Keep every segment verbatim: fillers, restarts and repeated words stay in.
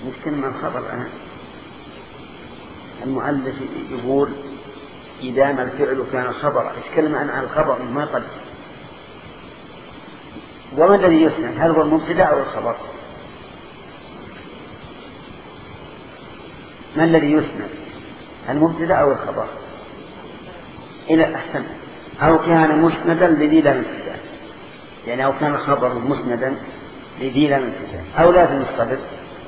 نتكلم عن الخبر الآن. المؤلف يقول إذا ما الفعل كان خبر، يتكلم عن الخبر ما قد. وما الذي يسند؟ هل هو المبتدأ أو الخبر؟ ما الذي يسند؟ المبتدأ أو الخبر؟ إلى أحسن. أو كان مسندا لذي لا امتداد، يعني أو كان الخبر مسندا لذي لا امتداد، أو لازم الصدر،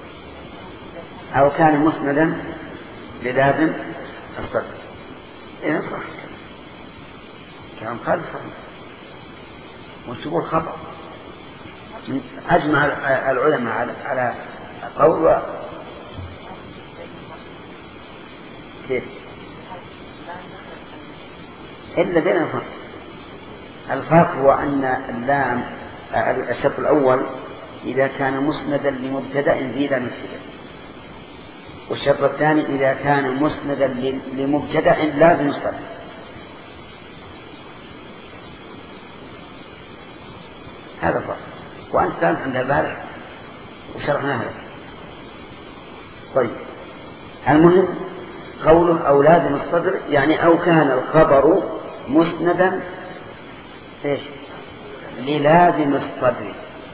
أو كان مسندا للازم الصدر. إذن صح كلام قال صحيح. وتقول خبر. أجمع العلماء على على قول كيف إلا بين الفرق. الفرق هو أن اللام الشرط الأول إذا كان مسندا لمبتدأ ذي لا مبتدأ، والشرط الثاني إذا كان مسندا لمبتدأ لازم الصدر. هذا الفرق. وأنت كانت عند البارح وشرحنا هذا. طيب المهم قول أو لازم الصدر، يعني أو كان الخبر مسندا إيش للازم الصدر،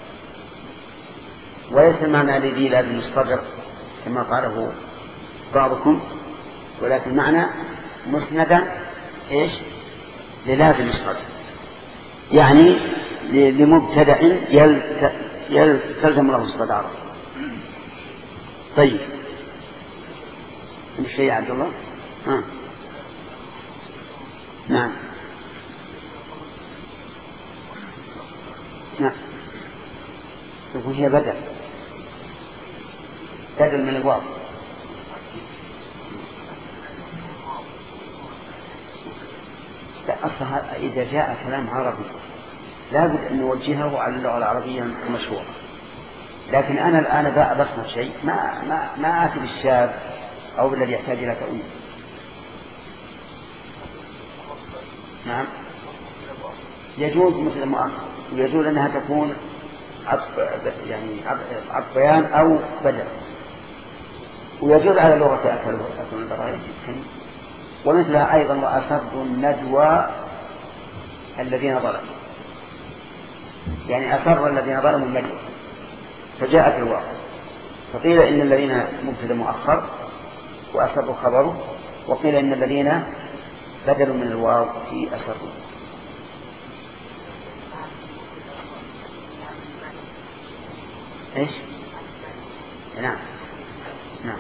وليس المعنى لذي لازم الصدر كما قاله بعضكم، ولكن معنى مسندا إيش للازم الصدر، يعني لمبتدأ يلتزم له الصدارة. طيب الشيء يا عبد الله. ها. نعم نعم تكون هي بدل بدل من الواو. لا أصلا إذا جاء كلام عربي لابد أن نوجهه على اللغة العربية المشهورة، لكن أنا الآن بقى بصنع شيء ما ما ما آتي بالشاذ أو بالذي يحتاج إلى تأويل. نعم يجوز مثل المؤخر، ويجوز أنها تكون عطف يعني عطف بيان أو بدل، ويجوز على لغة أكل أكل البرايا. ومثلها أيضا وأسروا النجوى الذين ظلموا، يعني أسر الذين ظلموا النجوى فجاءت الواو، فقيل إن الذين مبتدأ مؤخر وأسروا خبره، وقيل إن الذين بدلوا من الواو في أسروا. إيش؟ نعم نعم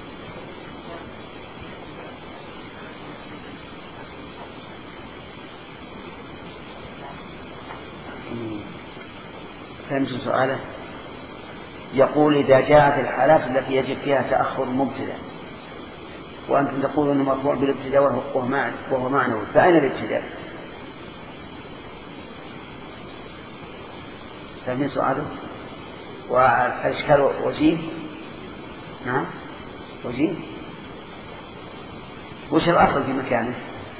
فهمت سؤاله؟ يقول إذا جاءت الحالات التي يجب فيها تأخر المبتدأ وأنتم تقولون أنه مرفوع بالابتداء وهو معنوي، فأين الابتداء؟ فهمت سؤاله؟ والإشكال وجيه. نعم وجيه. وش الأصل في مكانه؟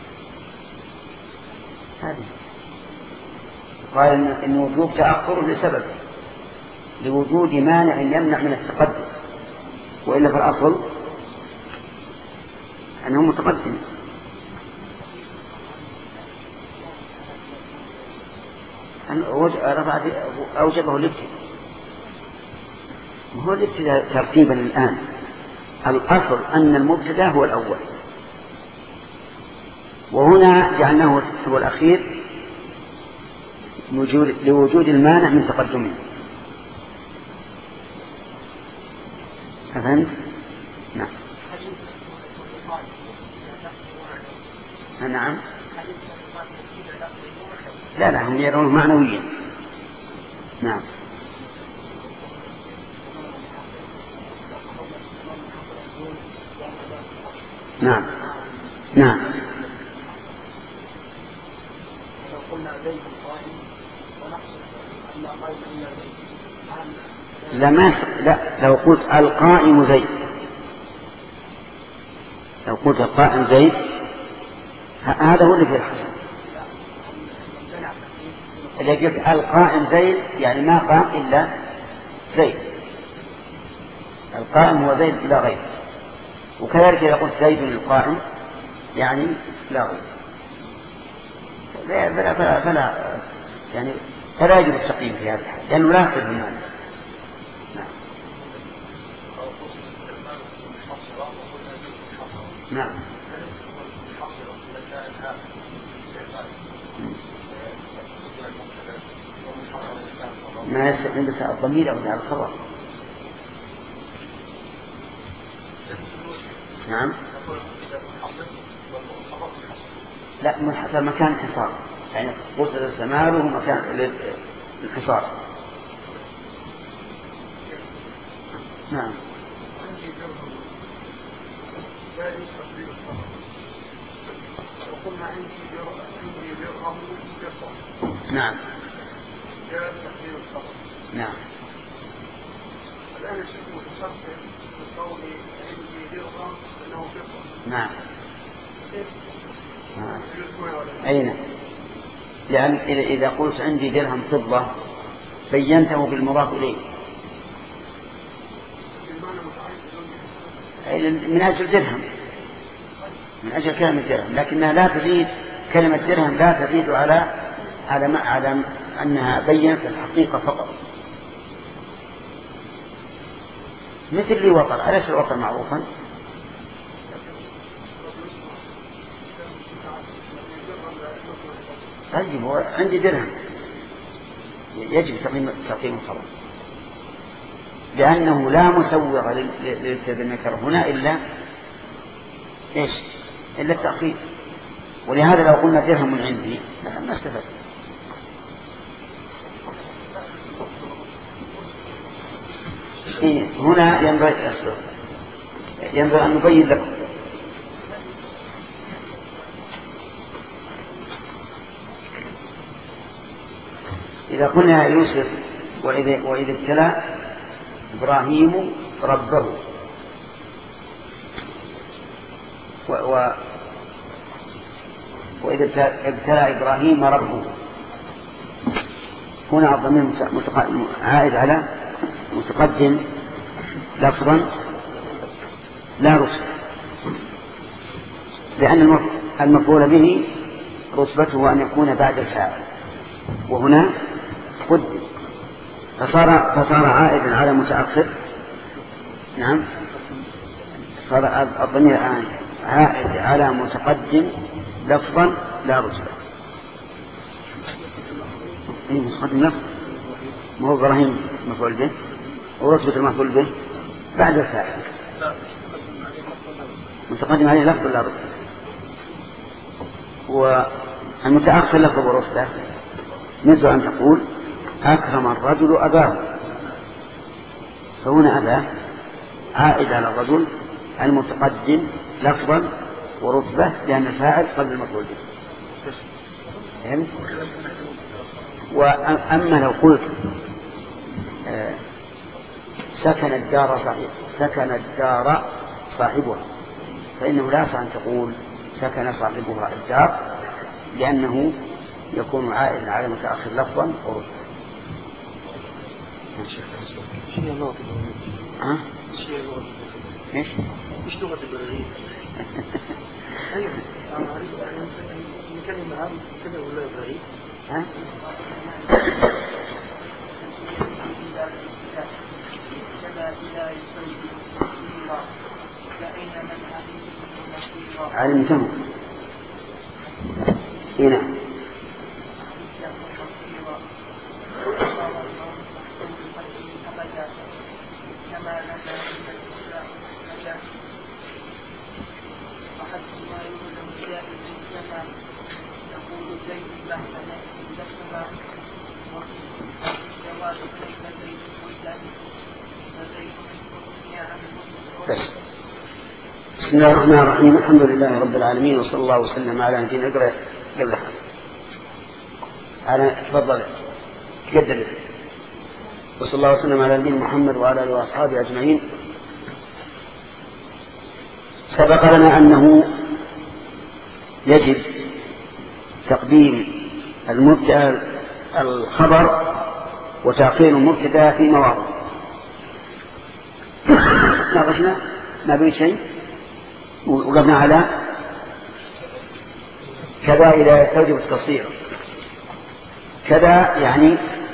هذه قال إن وجوب تأخر لسبب، لوجود مانع يمنع من التقدم، وإلا في الأصل أنه متقدم. أوجبه الابتداء، هو الابتداء ترتيبا الآن. الأصل أن المبتدأ هو الأول، وهنا جعلناه هو الأخير لوجود المانع من تقدمه. فهمت؟ نعم نعم لا لا هم يرونه معنويا. نعم نعم نعم لما لا لو قلت القائم زيد، لو قلت القائم زيد هذا هو اللي فيه الحسن. إذا قلت القائم زيد يعني ما قام إلا زيد، القائم هو زيد لا غير. وكذلك إذا قلت زيد القائم يعني لا غير، فلا, فلا, فلا يعني فلا يجب التقييم في هذا الحال لأنه لا يخرج من معنى. نعم. نعم. ما يستقيم بس الضمير أو على الخبر. نعم. لا، من حسب مكان الحصار، يعني قلت السماء له مكان الحصار. نعم. نعم. نعم. الآن الشيخ متشفع بالقول عندي درهم أنه فقه. نعم. أين؟ لأن إذا قلت عندي درهم فضة بينته بالمضاف إليه من أجل درهم، من أجل كلمة درهم، لكنها لا تزيد، كلمة درهم لا تزيد على على ما على أنها بينت الحقيقة فقط. مثل لي وطر، أليس الوطر معروفا؟ طيب عندي درهم يجب تقييم الخبر لأنه لا مسوغ للذي ذكر هنا إلا إيش؟ إلا التأخير. ولهذا لو قلنا درهم من عندي ما استفدت. هنا ينبغي ينبغي أن نبين لكم إذا قلنا يوسف وإذا, وإذا ابتلى إبراهيم ربه و و وإذا ابتلى إبراهيم ربه، هنا الضمير عائد على متقدم لفظا لا رتبة، لأن المفعول به رتبته أن يكون بعد الفاعل، وهنا قدم فصار, فصار عائدا على متأخر. نعم. صار الضمير الآن عائد على متقدم لفظا لا رتبة. إيه متقدم لفظ ما هو إبراهيم مفعول به ورتبة المفعول به بعد الفاعل، متقدم عليه لفظ لا رتبة، والمتأخر لفظ ورتبة مثل أن تقول أكرم الرجل أباه، فهنا أباه عائد على الرجل المتقدم لفظا ورتبة لأن الفاعل قبل المفعول به. فهمت؟ وأما لو قلت آه سكن الدار صاحب سكن الدار صاحبها فإنه لا يصح أن تقول سكن صاحبها الدار لأنه يكون عائدا على متأخر لفظا ورتبة. شيء لغة ها؟ شيء لغة إيش؟ مش لغة البلاغية. أيوة أنا أعرف أن كلمة عام كذا ولا بلاغية. ها؟ علمتم هنا بسم الله الرحمن الرحيم. الحمد لله رب العالمين وصلى الله وسلم على نبينا اقرأ قبل على تفضل تقدم وصلى الله وسلم على نبينا محمد وعلى اله واصحابه اجمعين. سبق لنا انه يجب تقديم المبتدا الخبر وتأخير المبتدا في مواضع. ناقشنا ما بين شيء وقفنا على كذا إذا يستوجب التصدير. كذا يعني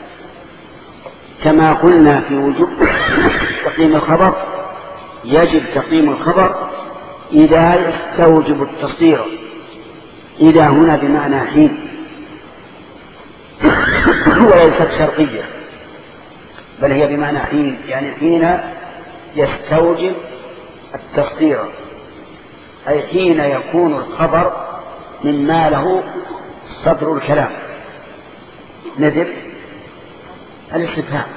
كما قلنا في وجوب تقديم الخبر يجب تقديم الخبر إذا يستوجب التصدير. إذا هنا بمعنى حين وليست شرطية بل هي بمعنى حين، يعني حين يستوجب التصدير أي حين يكون الخبر مما له صدر الكلام. نذر الاستفهام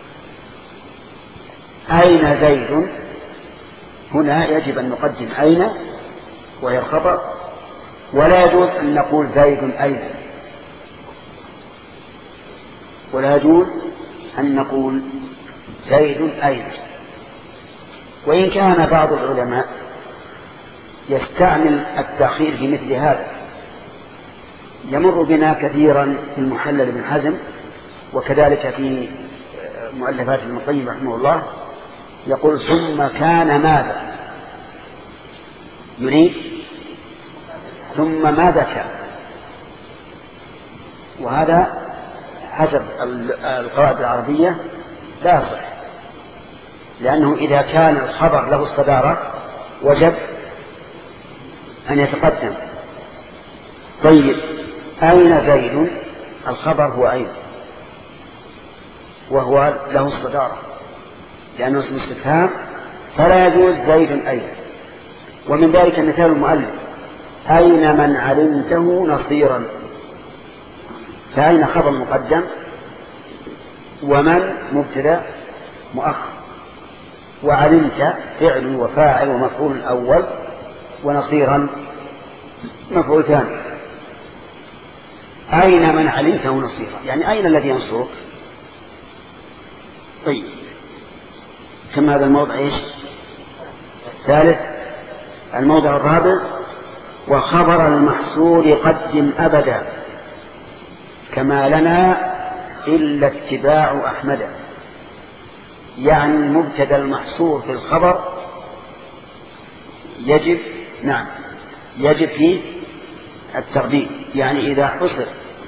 أين زيد، هنا يجب أن نقدم أين وهي الخبر، ولا يجوز أن نقول زيد أين، ولا يجوز أن نقول زيد أين. وإن كان بعض العلماء يستعمل التأخير في مثل هذا، يمر بنا كثيرا في المحلل بن حزم وكذلك في مؤلفات ابن القيم رحمه الله، يقول ثم كان ماذا، يريد ثم ماذا كان، وهذا حسب القواعد العربية لا يصح، لأنه إذا كان الخبر له الصدارة وجب أن يتقدم. طيب أين زيد، الخبر هو أين وهو له الصدارة لأنه اسم استفهام فلا يجوز زيد أين. ومن ذلك مثال المؤلف أين من علمته نصيرا، فأين خبر مقدم ومن مبتدأ مؤخر، وعلمت فعل وفاعل ومفعول أول ونصيرا مفعول ثاني. أين من علمته نصيرا يعني أين الذي ينصرك. طيب كم هذا الموضع إيش؟ ثالث. الموضع الرابع وخبر المحصور قدم أبدا كما لنا إلا اتباع أحمد، يعني المبتدا المحصور في الخبر يجب نعم يجب فيه التقديم. يعني إذا حصر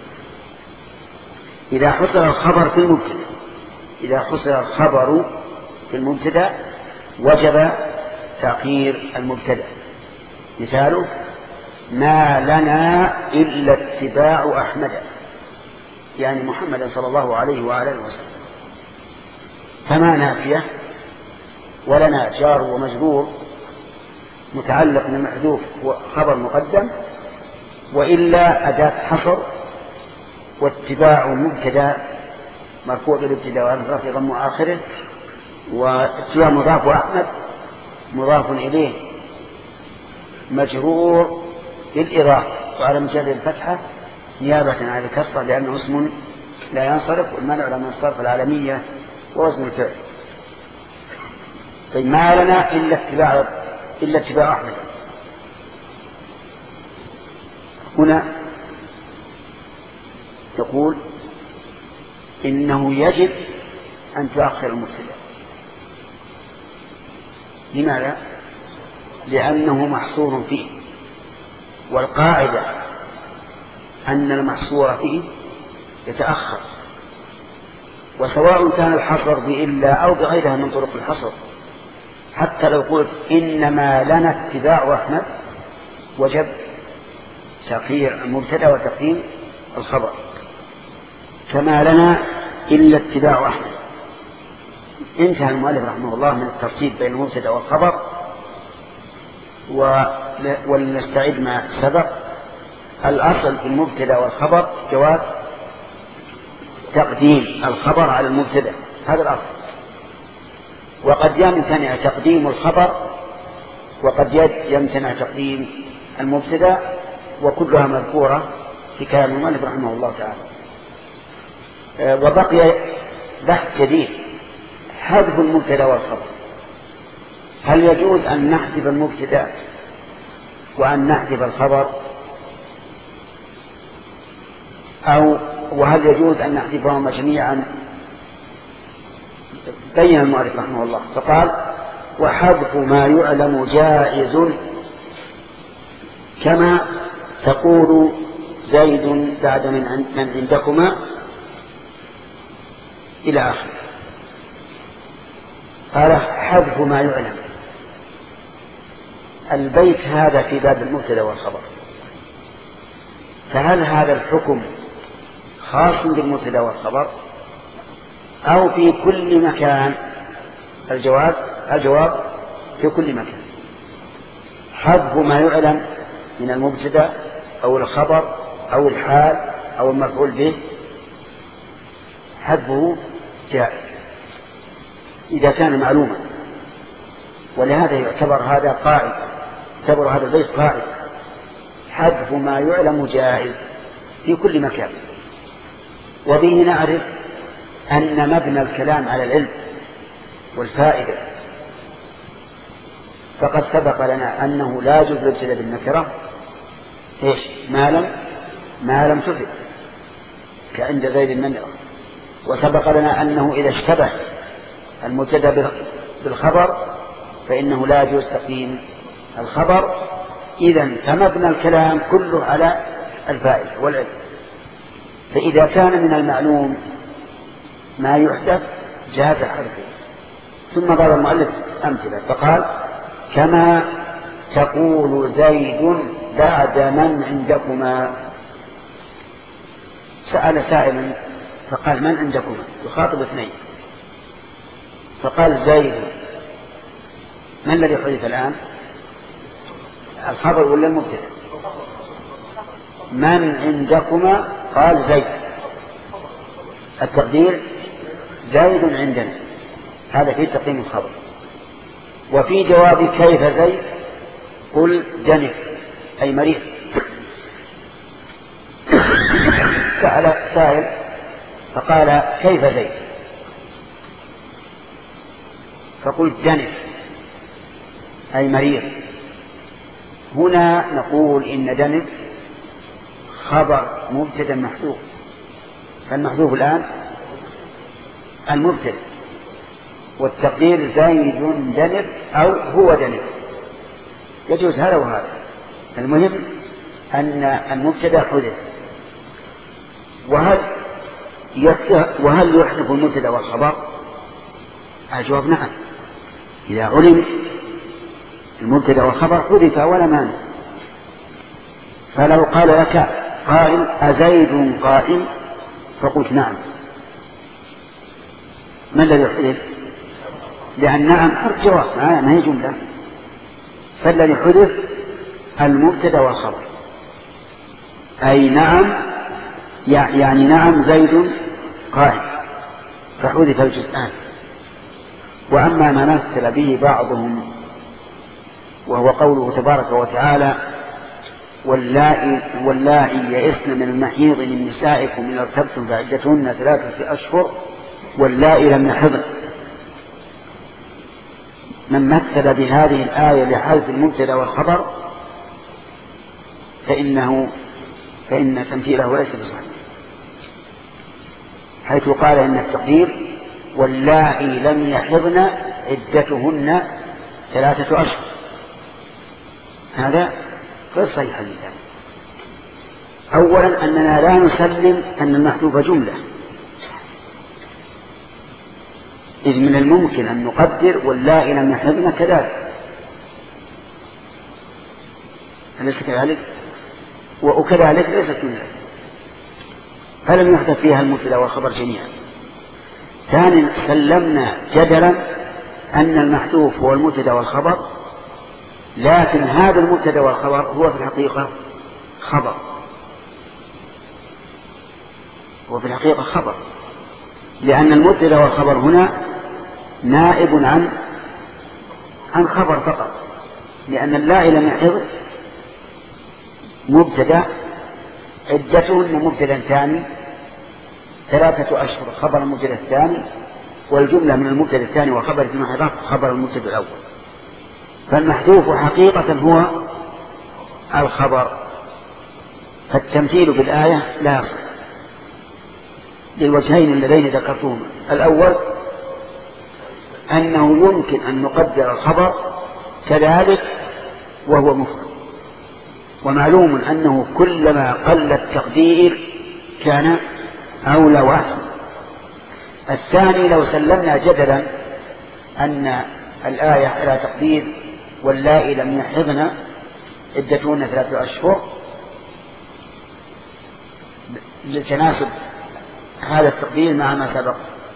إذا حصر الخبر في المبتدا إذا حصر الخبر في المبتدا وجب تأخير المبتدا. مثاله ما لنا إلا اتباع أحمد، يعني محمد صلى الله عليه وعلى اله وسلم. فما نافية ولنا جار ومجرور متعلق بالمحذوف وخبر مقدم، وإلا أداة حصر، واتباع مبتدا مرفوع بالابتداء والرفع في ضم آخره، واتباع مضاف وأحمد مضاف إليه مجرور بالإضافة وعلى مجرد الفتحة نيابة عن الكسرة لأنه اسم لا ينصرف، والمنع لما ينصرف العالمية ووزن الفعل. طيب ما لنا إلا اتباع إلا اتباع أحمد، هنا يقول إنه يجب أن تؤخر المبتدا. لماذا؟ لأنه محصور فيه، والقاعدة أن المحصور فيه يتأخر، وسواء كان الحصر بإلا أو بغيرها من طرق الحصر. حتى لو قلت إنما لنا اتباع أحمد وجب تأخير المبتدا وتقديم الخبر، كما لنا إلا اتباع أحمد. انتهى المؤلف رحمه الله من الترتيب بين المبتدا والخبر، ولنستعيد ما سبق. الأصل في المبتدا والخبر جواز تقديم الخبر على المبتدا، هذا الأصل. وقد يمتنع تقديم الخبر وقد يمتنع تقديم المبتدا، وكلها مذكورة في كلام المؤلف رحمه الله تعالى. وبقي بحث جديد حذف المبتدا والخبر. هل يجوز أن نحذف المبتدا وأن نحذف الخبر، أو وهل يجوز أن نحذفهما جميعا؟ بين المؤلف رحمه الله فقال وحذف ما يعلم جائز كما تقول زيد بعد من من عندكما إلى آخره. قال حذف ما يعلم. البيت هذا في باب المبتدأ والخبر، فهل هذا الحكم خاص بالمبتدأ والخبر أو في كل مكان؟ الجواب الجواب في كل مكان. حذف ما يعلم من المبتدأ أو الخبر أو الحال أو المفعول به حذفه جائز إذا كان معلوما، ولهذا يعتبر هذا قاعدة، يعتبر هذا البيت قاعدة: حذف ما يعلم جائز في كل مكان. وبه نعرف أن مبنى الكلام على العلم والفائدة، فقد سبق لنا أنه لا يجوز الابتداء بالنكرة إيش ما لم ما لم تفد كعند زيد النمرة، وسبق لنا أنه إذا اشتبه المبتدأ بالخبر فإنه لا يجوز تقديم الخبر. إذن فمبنى الكلام كله على الفائدة والعلم. فإذا كان من المعلوم ما يحدث جاز حذفه. ثم ضرب المؤلف أمثلة فقال: كما تقول زيد بعد من عندكما. سأل سائل فقال: من عندكما؟ يخاطب اثنين، فقال زيد. من الذي حدث الآن؟ الخبر ولا المبتدأ؟ من عندكما؟ قال زيد. التقدير زيد عندنا، هذا في تقديم الخبر. وفي جواب كيف زيد قل جنف أي مريض. سأل سائل فقال: كيف زيد؟ فقلت جنف أي مريض. هنا نقول إن جنف خبر مبتدأ محذوف، فالمحذوف الآن المبتدأ، والتقدير زيد جنف أو هو جنف، يجوز هذا وهذا. المهم أن المبتدأ حذف. وهل وهل يحذف المبتدأ والخبر؟ الجواب نعم، إذا علم المبتدأ والخبر حذف ولا مانع. فلو قال لك قائل: أزيد قائم؟ فقلت نعم، ما الذي حذف؟ لأن نعم حرف جواب ما هي جملة، فالذي حذف المبتدأ والخبر، أي نعم يعني نعم زيد قائم، فحذف الجزءان. وأما ما مثل به بعضهم وهو قوله تبارك وتعالى: واللائي واللائي يئسن من المحيض من نسائكم إن ارتبتم فعدتهن ثلاثة أشهر واللائي لم يحضن. من مثل بهذه الآية لحذف المبتدأ والخبر فإنه فإن تمثيله ليس بصحيح، حيث قال إن التقدير واللائي لم يحضن عدتهن ثلاثة أشهر، هذا غير صحيح الإنسان. أولا أننا لا نسلم أن المحذوف جملة، إذ من الممكن أن نقدر واللائي لم يحضن كذلك، أليس كذلك؟ وكذلك ليست جملة، فلم يحدث فيها المبتدأ والخبر جميعا. ثانيا سلمنا جدلا أن المحذوف هو المبتدأ والخبر، لكن هذا المبتدأ والخبر هو في الحقيقة خبر، هو في الحقيقة خبر، لأن المبتدأ والخبر هنا نائب عن عن خبر فقط، لأن اللائي لم يحض مبتدأ عدتهن مبتدأ ثاني ثلاثة أشهر خبر المبتدأ الثاني، والجملة من المبتدأ الثاني وخبر في محضر خبر المبتدأ الأول، فالمحذوف حقيقة هو الخبر. فالتمثيل بالآية لا يصح للوجهين اللذين ذكرتهما: الأول أنه يمكن أن نقدر الخبر كذلك وهو مفرد، ومعلوم أنه كلما قل التقدير كان أولى وأحسن. الثاني لو سلمنا جدلا أن الآية على تقدير واللائي لم يحضن عدتهن ثلاثة أشهر لتناسب هذا التقدير مع ما سبق،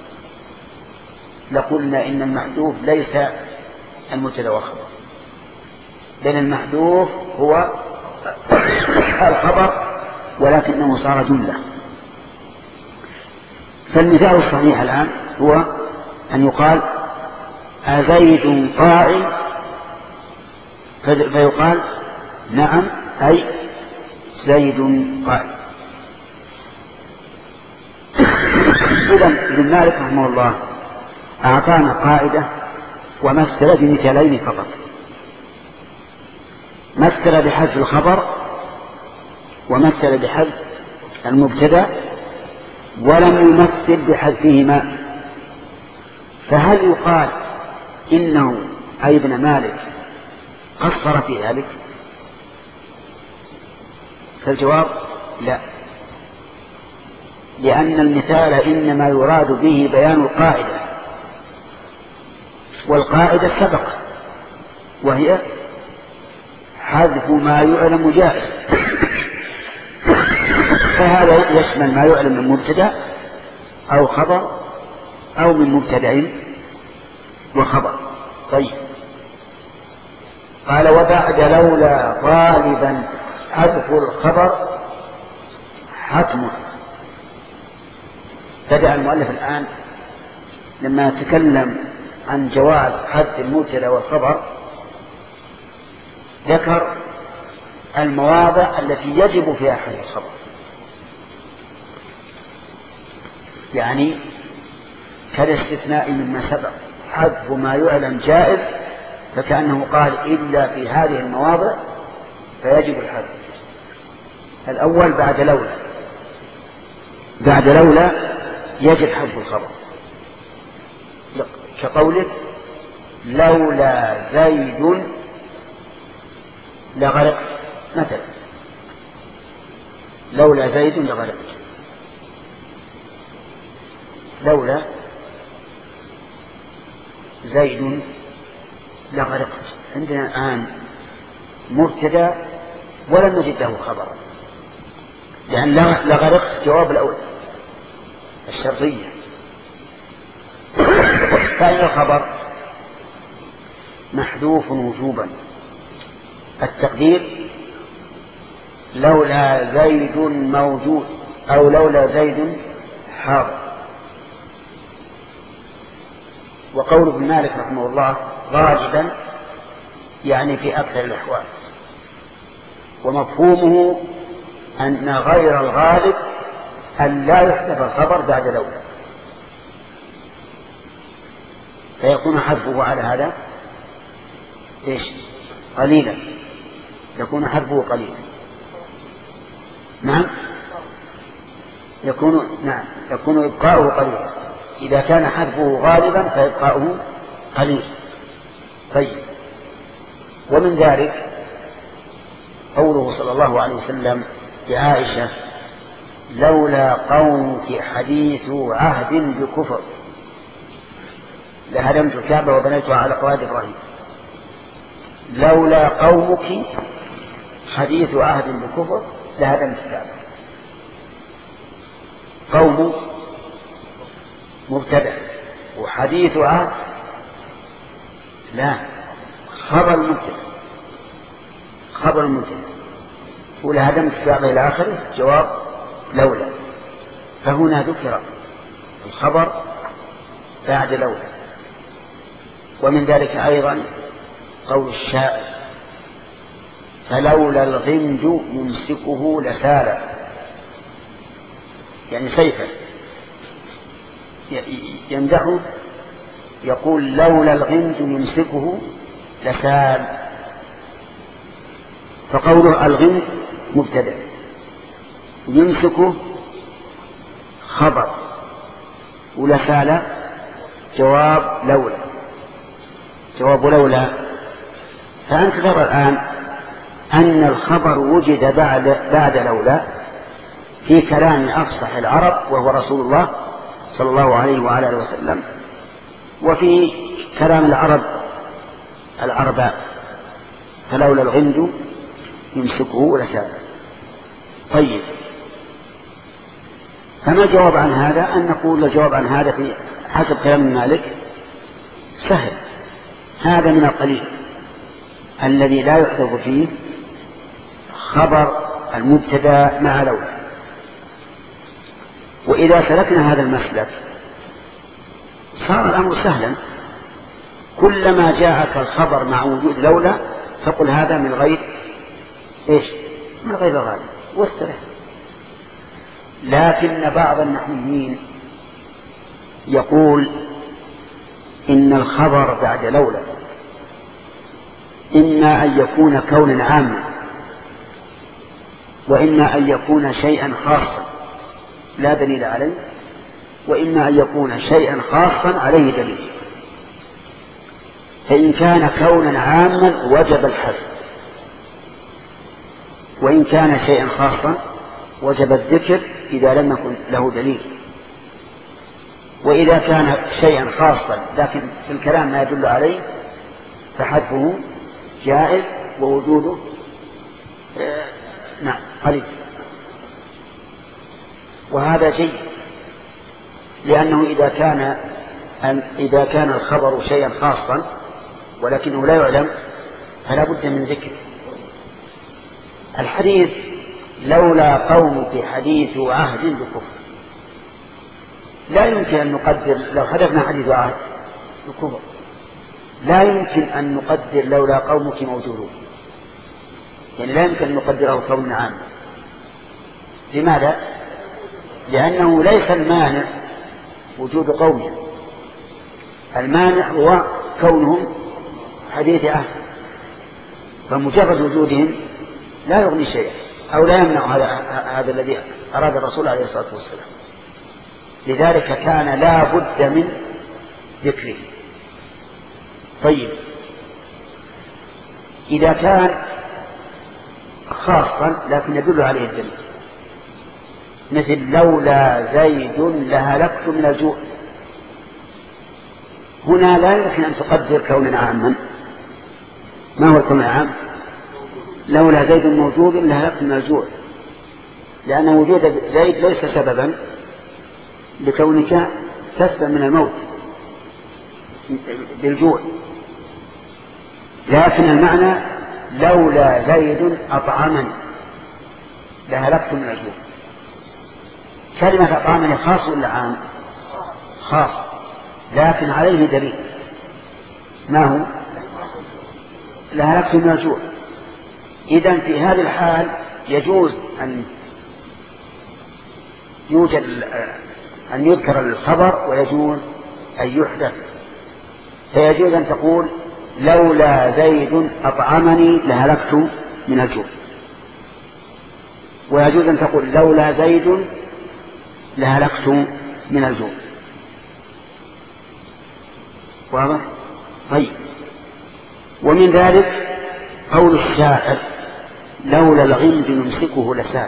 لقلنا إن المحذوف ليس المبتدأ والخبر، بل المحذوف هو الخبر ولكنه صار جملة. فالمثال الصحيح الآن هو أن يقال أزيد قائم، فيقال نعم أي زيد قائم. إذن ابن مالك رحمه الله أعطانا قاعدة ومثل بمثالين فقط، مثل بحذف الخبر ومثل بحذف المبتدأ ولم يمثل بحذفهما. فهل يقال إنه أي ابن مالك قصر في ذلك؟ فالجواب لا، لأن المثال إنما يراد به بيان القاعدة، والقاعدة سبق وهي حذف ما يعلم جائز، فهذا يشمل ما يعلم من مبتدأ أو خبر أو من مبتدأ وخبر. طيب قال وبعد لولا غالبا حذف الخبر حتم. بدأ المؤلف الآن لما تكلم عن جواز حذف المبتدأ والخبر ذكر المواضع التي يجب فيها حذف الخبر، يعني كالاستثناء مما سبق حذف ما يعلم جائز، فكأنه قال إلا في هذه المواضع فيجب الحذف. الأول بعد لولا، بعد لولا يجب حذف الخبر، كقولك لولا زيد لغرقت مثلا، لولا زيد لغرقت، لولا زيد لغرقت. عندنا الآن مبتدأ ولم نجد له خبرا، لأن لغرقت جواب الأول الشرطية، فإن الخبر محذوف وجوبا. التقدير لولا زيد موجود أو لولا زيد حاضر. وقول ابن مالك رحمه الله غالبا يعني في أكثر الأحوال، ومفهومه أن غير الغالب أن لا يحذف الخبر بعد لولا، فيكون حذفه على هذا إيش قليلا، يكون حذفه قليلا. نعم يكون نعم يكون إبقاؤه قليلا، إذا كان حذفه غالبا فإبقاؤه قليل. طيب ومن ذلك قوله صلى الله عليه وسلم لعائشة لولا قومك حديث عهد بكفر لهدمت الكعبة وبنيتها على قواعد إبراهيم. لولا قومك حديث عهد بكفر لهدمت الكعبة. قوم مبتدأ وحديث عهد لا خبر مبتدأ، خبر مبتدأ ولهدمت الكعبة إلى آخره جواب لولا، فهنا ذكر الخبر بعد لولا. ومن ذلك أيضا قول الشاعر فلولا الغمد يمسكه لسال، يعني سيفا يمدحه يقول لولا الغمد يمسكه لسال. فقوله الغمد مبتدأ يمسكه خبر ولسال جواب لولا. جواب لولا. فأنت ترى الآن أن الخبر وجد بعد, بعد لولا في كلام أفصح العرب وهو رسول الله صلى الله عليه وعلى آله وسلم، وفي كلام العرب العرباء، فلولا الغمد يمسكه لسان. طيب، فما الجواب عن هذا؟ أن نقول الجواب عن هذا في حسب كلام مالك سهل، هذا من القليل الذي لا يحذف فيه خبر المبتدا مع لولا. وإذا سلكنا هذا المسلك صار الأمر سهلا، كلما جاءك الخبر مع وجود لولا فقل هذا من غير إيش؟ من غير الغالب واسترح. لكن بعض النحويين يقول إن الخبر بعد لولا إما أن يكون كونا عاما، وإما أن يكون شيئا خاصا لا دليل عليه، وإما أن يكون شيئا خاصا عليه دليل. فإن كان كونا عاما وجب الحذف، وإن كان شيئا خاصا وجب الذكر إذا لم يكن له دليل. وإذا كان شيئا خاصا لكن في الكلام ما يدل عليه فحذفه جائز ووجوده آه نعم قليل. وهذا جيد، لأنه إذا كان إذا كان الخبر شيئا خاصا ولكنه لا يعلم فلا بد من ذكر. الحديث لولا قومك حديث عهد بكفر، لا يمكن أن نقدر لو حدثنا حديث عهد بكفر، لا يمكن أن نقدر لولا قومك موجودون، يعني لا يمكن أن نقدره كون عام. لماذا؟ لأنه ليس المانع وجود قومه، المانع هو كونهم حديث عهد، فمجرد وجودهم لا يغني شيئا أو لا يمنع هذا, هذا الذي أراد الرسول عليه الصلاة والسلام. لذلك كان لا بد من ذكره. طيب، إذا كان خاصا لكن يدل عليه الدليل، مثل لولا زيد لهلكت من الجوع، هنا لا يمكن أن تقدر كونا عاما. ما هو الكون العام؟ لولا زيد موجود لهلكت من الجوع، لأن وجود زيد ليس سببا لكونك تسلم من الموت بالجوع، لكن المعنى لولا زيد أطعمني لهلكت من الجوع. كلمة أطعمني خاص ولا عام؟ خاص، لكن عليه دليل. ما هو؟ لهلكت من الجوع. إذن في هذه الحال يجوز أن يوجد أن يذكر الخبر ويجوز أن يحدث. فيجوز أن تقول لولا زيد أطعمني لهلكت من الجوع، ويجوز أن تقول لولا زيد لهلكت من الجوع. واضح؟ طيب، ومن ذلك قول الشاعر لولا الغمد نمسكه لسان.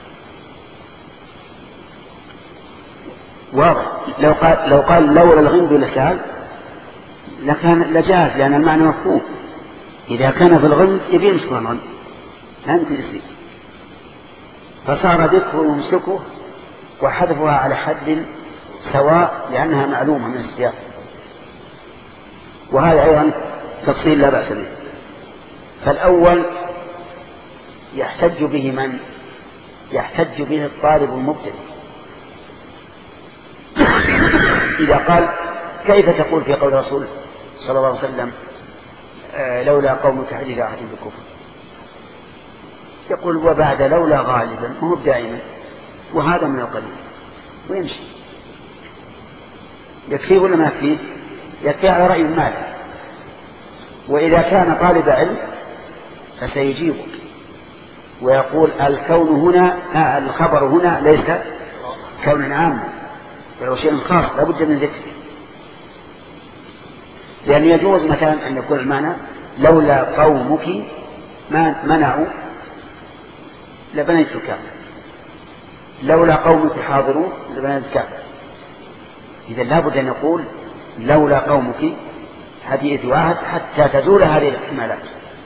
واضح، لو قال, لو قال لولا الغمد لسان لكان لجاز، لأن المعنى مفهوم. إذا كان في الغمد يبي يمسكه الغمد لا يمكن يسيب، فصار ذكره يمسكه وحذفها على حد سواء لأنها معلومة من السياق. وهذا أيضا تفصيل لا بأس به. فالأول يحتج به من؟ يحتج به الطالب المبتدئ. إذا قال كيف تقول في قول الرسول صلى الله عليه وسلم آه لولا قومك حديث عهد بالكفر، يقول وبعد لولا غالبا، وهو دائما، وهذا من القليل ويمشي. يكفيه ولا ما يكفيه؟ يكفي على رأي مالك. وإذا كان طالب علم فسيجيبك ويقول الكون هنا آه الخبر هنا ليس كون عام، ولو شيء خاص لابد من ذكره. لأن يجوز مثلا أن يكون المعنى لولا قومك ما منعوا لبنيت الكعبة، لولا قومك حاضرون لبنيت الكعبة. إذا لابد أن نقول لولا قومك حديث واحد حتى تزول هذه الاحتمالات.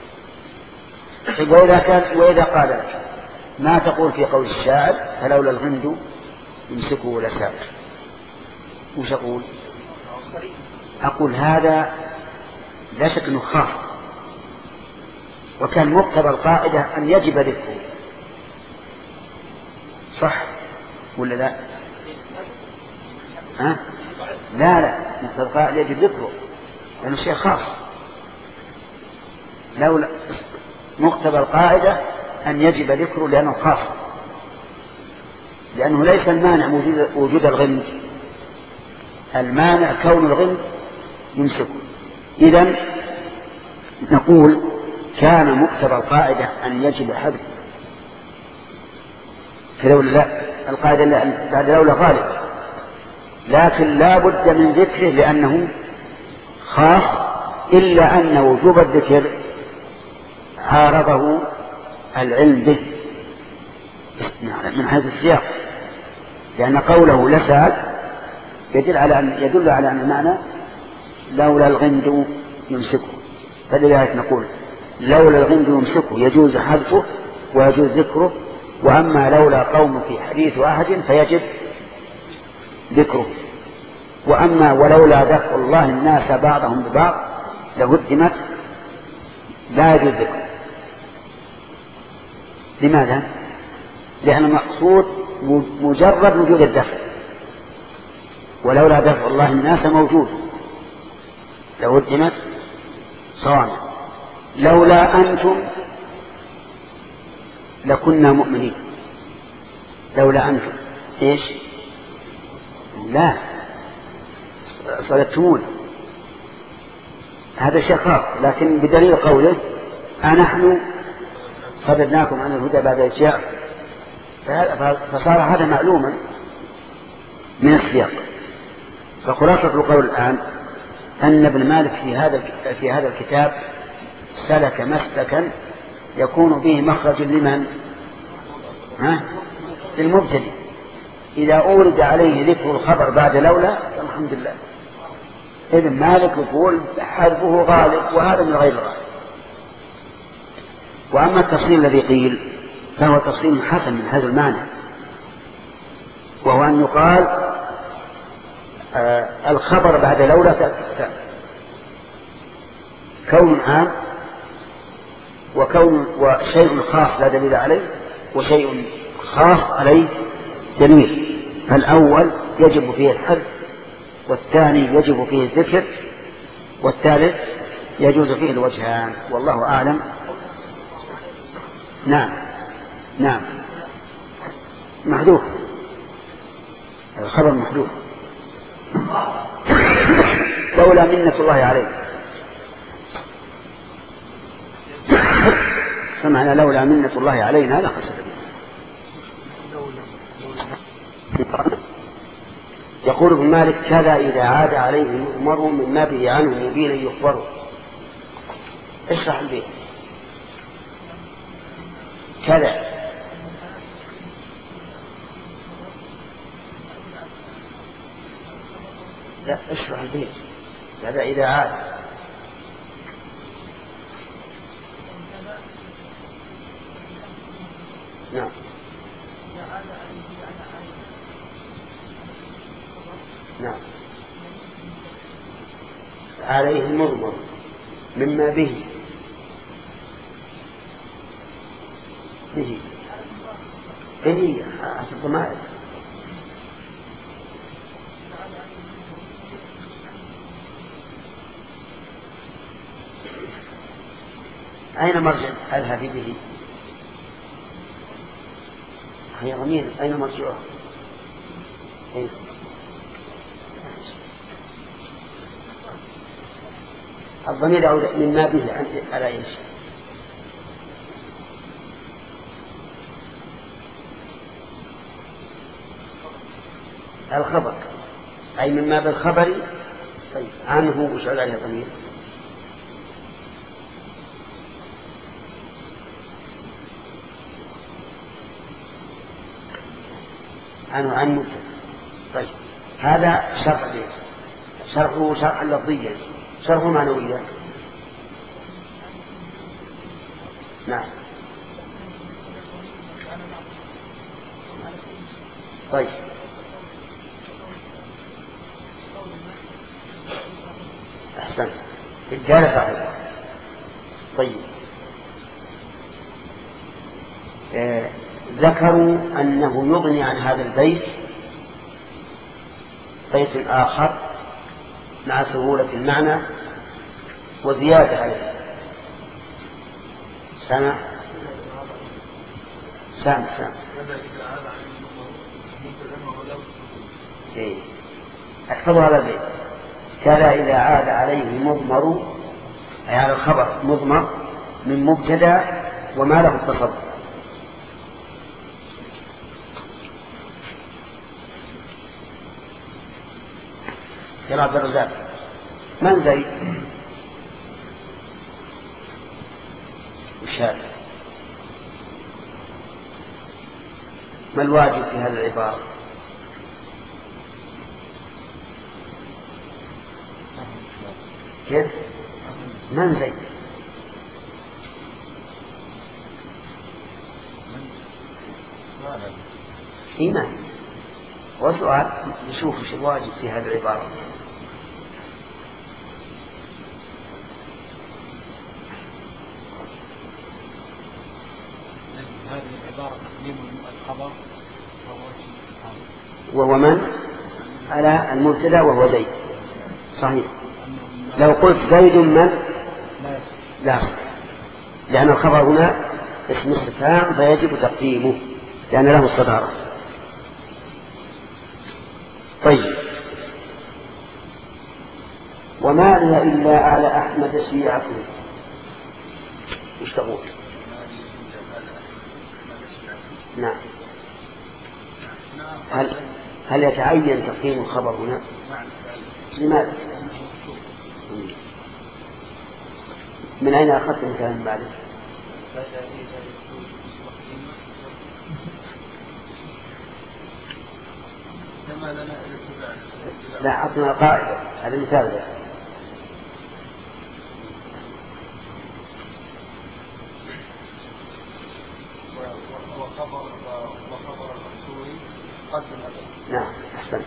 وإذا كان وإذا قال لك ما تقول في قول الشاعر فلولا الغند يمسكه ولا سائر، وش أقول؟ أقول هذا لا شك أنه خاص، وكان مقتضى القاعدة أن يجب ذكره، صح ولا لا؟ ها؟ لا لا مقتضى القاعدة يجب ذكره لأنه شيء خاص. لولا مقتضى القاعدة أن يجب ذكره لأنه خاص، لأنه ليس المانع وجود الغند، المانع كون الغند يمسكه. إذن نقول كان مقتضى القاعدة أن يجب حذفه، فلولا لا القاعدة بعد لولا غالب، لكن لا بد من ذكره لأنه خاص، إلا أن وجوب الذكر عارضه العلم به من حيث السياق، لأن قوله لسال يدل على أن يدل على أن المعنى لولا الغند يمسكه، فلذلك نقول لولا الغند يمسكه يجوز حذفه ويجوز ذكره، وأما لولا قوم في حديث واحد فيجب ذكره. وأما ولولا دفع الله الناس بعضهم ببعض لهدمت لا يجوز ذكره. لماذا؟ لأن المقصود مجرد وجود الدفع، ولولا دفع الله الناس موجود لهدمت صوامع، لولا أنتم لكنا مؤمنين. لولا أنتم إيش؟ لا صلتمون، هذا شيء خاص، لكن بدليل قوله أنحن صددناكم عن الهدى بعد إذ جاءكم، فصار هذا معلوما من السياق. فخلاصة القول الآن أن ابن مالك في هذا في هذا الكتاب سلك مسلكا يكون به مخرج لمن؟ ها؟ للمبتدئ. إذا أورد عليه ذكر الخبر بعد لولا فالحمد لله. ابن مالك يقول حذفه غالب وهذا من غير غالب. وأما التفصيل الذي قيل فهو تفصيل حسن من هذا المعنى، وهو أن يقال آه الخبر بعد لولا تأكسان، كون عام وكون وشيء خاص لا دليل عليه وشيء خاص عليه دليل. فالأول يجب فيه الحذف، والثاني يجب فيه الذكر، والثالث يجوز فيه الوجهان، والله أعلم. نعم نعم محذوف، الخبر محذوف. لولا منة الله عليه، فمعنى لولا منة الله علينا لا خسر. يقول ابن مالك كذا إذا عاد عليه يؤمر من ما به عنه مبينا يخبره. اشرح البيت. كذا لا اشرح البيت. كذا إذا عاد نعم نعم عليه المضمر مما به به به حسب الضمائر. أين مرجع ألها في به؟ هي ضمير أين مرجعه؟ أين؟ الضمير يعود من ما به على ايش؟ الخبر، أي مما بالخبر طيب عنه وش عليه ضمير؟ عنه عن مبتدأ. طيب هذا شرح البيت، شرحه شرحا لفظيا، شرحه معنويا. نعم. طيب أحسن الدالة صحيح. طيب آه ذكروا أنه يغني عن هذا البيت بيت آخر مع سهولة المعنى وزيادة عليه. سمع سمع سمع إيه. احفظوا هذا البيت. كذا إذا عاد عليه مضمر، أي على الخبر مضمر من مبتدأ وما له التصرف. يا عبد الرزاق من زيد؟ وشاد ما الواجب في هذه العبارة؟ كيف؟ من زيد؟ إيمان. وسؤال نشوف ايش الواجب في هذه العبارة. هذه العبارة تقديم الخبر وهو من على المبتدأ وهو زيد. صحيح. لو قلت زيد من لا، لأن الخبر هنا اسم استفهام فيجب تقديمه لأن له الصدارة. طيب وما لي إلا على أحمد شيعته، ايش تقول؟ نعم. هل هل يتعين تقديم الخبر هنا؟ لماذا؟ من أين أخذت مثال بعد؟ لا أعطنا قاعدة هذا المثال ده. وخبر الرسول قدم عليه. نعم أحسن.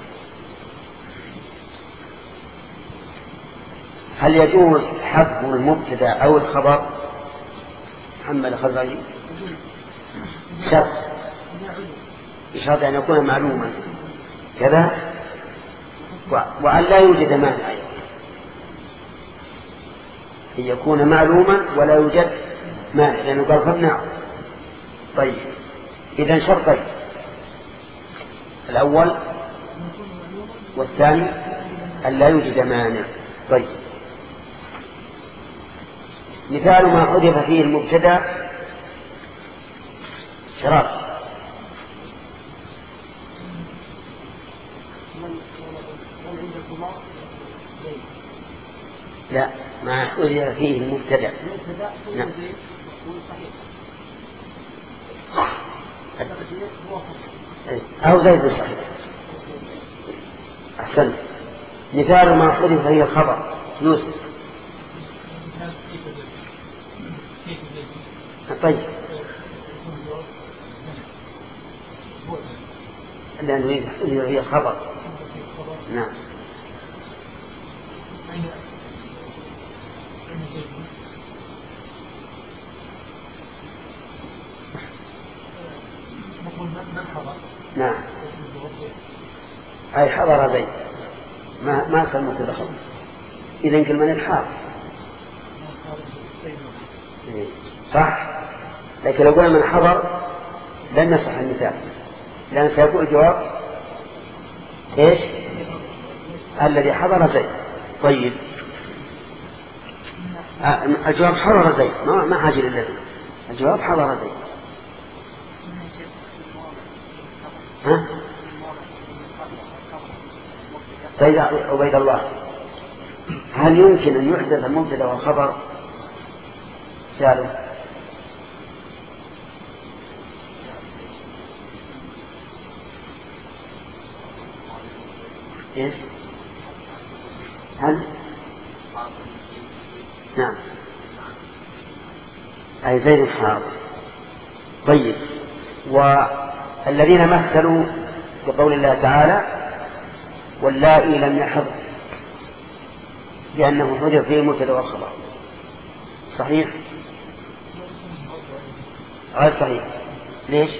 هل يجوز حذف المبتدأ أو الخبر؟ محمد الخزرجي شرط بشرط أن يكون معلوما كذا وأن لا يوجد مانع، أن يكون معلوما ولا يوجد مانع لأنه قال فمنعه. طيب إذن شرطين، الأول والثاني أن لا يوجد مانع. طيب مثال ما حذف فيه المبتدأ شراب. لا ما حذف فيه المبتدأ. نعم. أو زيد صحيح. أحسن. مثال ما حذف فيه الخبر يوسف. طيب لأنه هي خبر. نعم. نعم أي حضر زيد ما ما سمت الخبر. إذن كلمة الحاضر صح، لكن لو قلنا من حضر لن نصح المثال لأن سيكون الجواب إيش؟ الذي حضر زيد. طيب الجواب حضر زيد ما ما حاجة للذي، الجواب حضر زيد. ها؟ زيد عبيد الله هل يمكن أن يحدث المبتدأ والخبر؟ سألوا إيش؟ هل؟ نعم، أي زيد حاضر. طيب، والذين مثلوا بقول الله تعالى واللائي لم يحض لأنه حذف فيه المبتدأ والخبر، صحيح؟ غير صحيح. ليش؟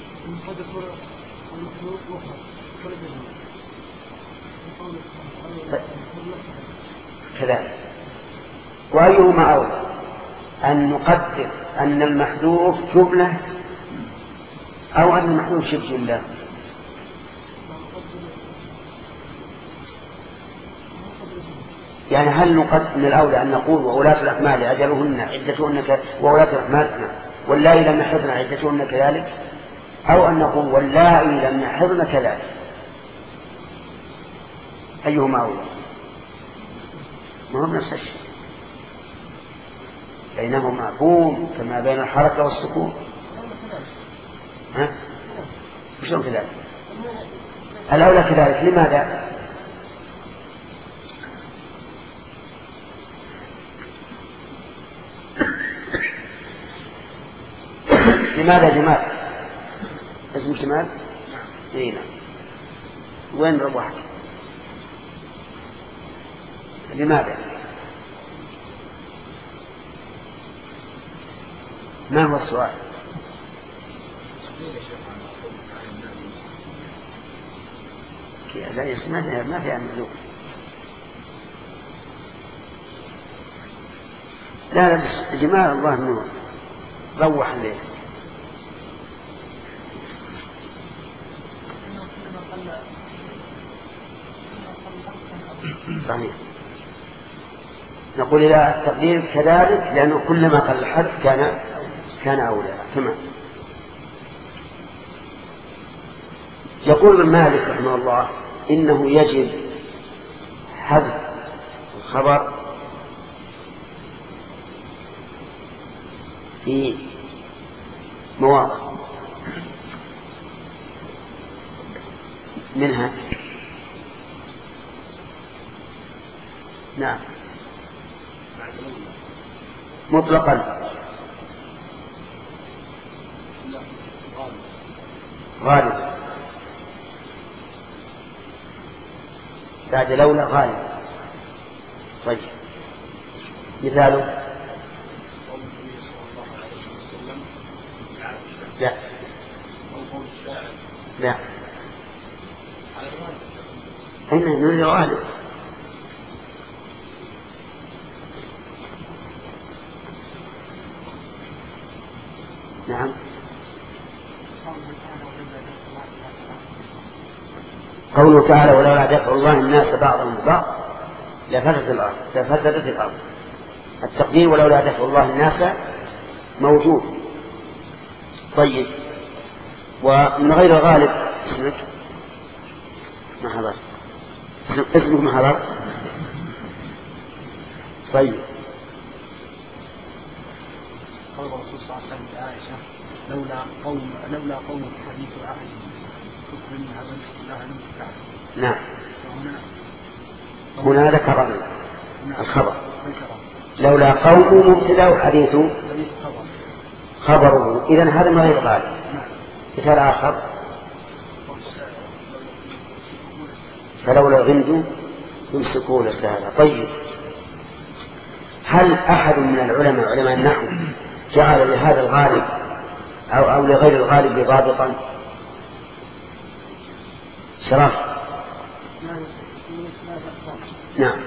كذلك. وأيهما أولى، أن نقدر أن المحذوف جملة أو أن المحذوف شبه جملة؟ يعني هل نقدر من الأولى أن نقول وولاة الأحمال أجلهن عدتهن ك... وولاة الأحمال واللائي لم يحضن عدتهن كذلك، أو أن نقول واللائي لم يحضن كذلك؟ أيهما أولى؟ ما هو نفس الشيء، بينهما بوم كما بين الحركة والسكون. ها؟ شلون كذلك؟ الأولى كذلك. لماذا؟ لماذا جمال؟ اسم جمال؟ اي نعم. وين ربحت؟ لماذا؟ ما هو السؤال؟ لا يسمع، ما في عمل. لا لا بس جمال الله منه روح الليل. صحيح. نقول إلى التقدير كذلك، لأنه كلما قل الحرف كان كان أولى. تمام. يقول ابن مالك رحمه الله إنه يجب حذف الخبر في مواضع، منها نعم مطلقا غالبا، بعد لولا غالبا. طيب، مثاله لا لا هنا نريد غالب. نعم. قوله تعالى ولولا دفع الله الناس بعضهم ببعض لفسدت الأرض لفسدت الأرض. التقدير ولولا دفع الله الناس موجود. طيب، ومن غير غالب اسمك ما حضرت، اسمك ما حضرت. طيب، قول الرسول صلى الله عليه وسلم لعائشة لولا قوم لولا قوم حديث عهد كفر من هذا الله المستعان. نعم. هنا ذكر الخبر لولا قوم مبتدا وحديث خبره، إذن هذا ما غير غالب. مثال آخر فلولا غند يمسكون السهل. طيب، هل أحد من العلماء علماء النحو جعل لهذا الغالب أو, أو لغير الغالب ضابطا؟ شرف. نعم.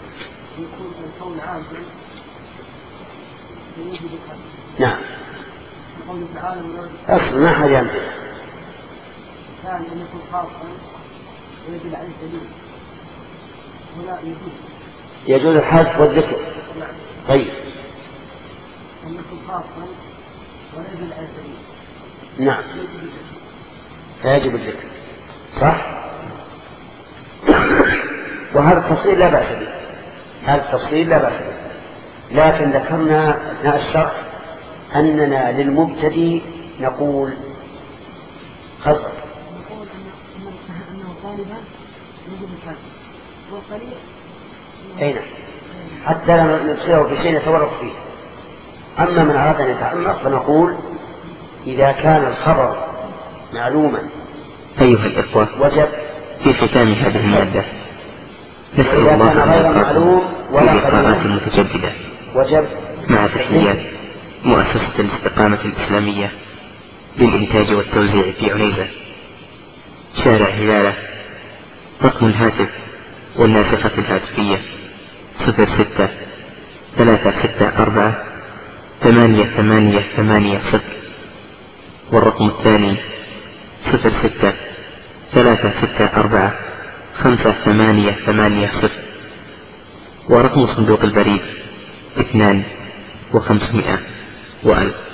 نعم. أصل ما حد يمتع. ثاني أن يكون خاصا ويجب عليه دليل. هنا يجوز يجوز الحذف والذكر. طيب، أن يكون خاصا ويجب عليه دليل. نعم، فيجب الذكر. صح. وهذا التفصيل لا بأس به، هذا التفصيل لا بأس به، لكن ذكرنا أثناء الشرح أننا للمبتدئ نقول خزر، نقول أنه غالبا يجب الكلام والقليل أين حتى لا ندخله في شيء يتورط فيه. أما من أراد أن يتعمق فنقول إذا كان الخبر معلوما أيها الإخوة، وجب في ختام هذه المادة نسأل وإذا الله كان أن غير يلقاكم معلوم في ولا لقاءات قليل متجددة، وجب. مع تحيات مؤسسة الاستقامة الإسلامية للإنتاج والتوزيع في عنيزة، شارع هلالة. رقم الهاتف والناسخة الهاتفية صفر ستة ثلاثة ستة أربعة ثمانية ثمانية ثمانية صفر، والرقم الثاني صفر ستة ثلاثة ستة أربعة خمسة ثمانية ثمانية صفر، ورقم صندوق البريد اثنان وخمسمائة وألف.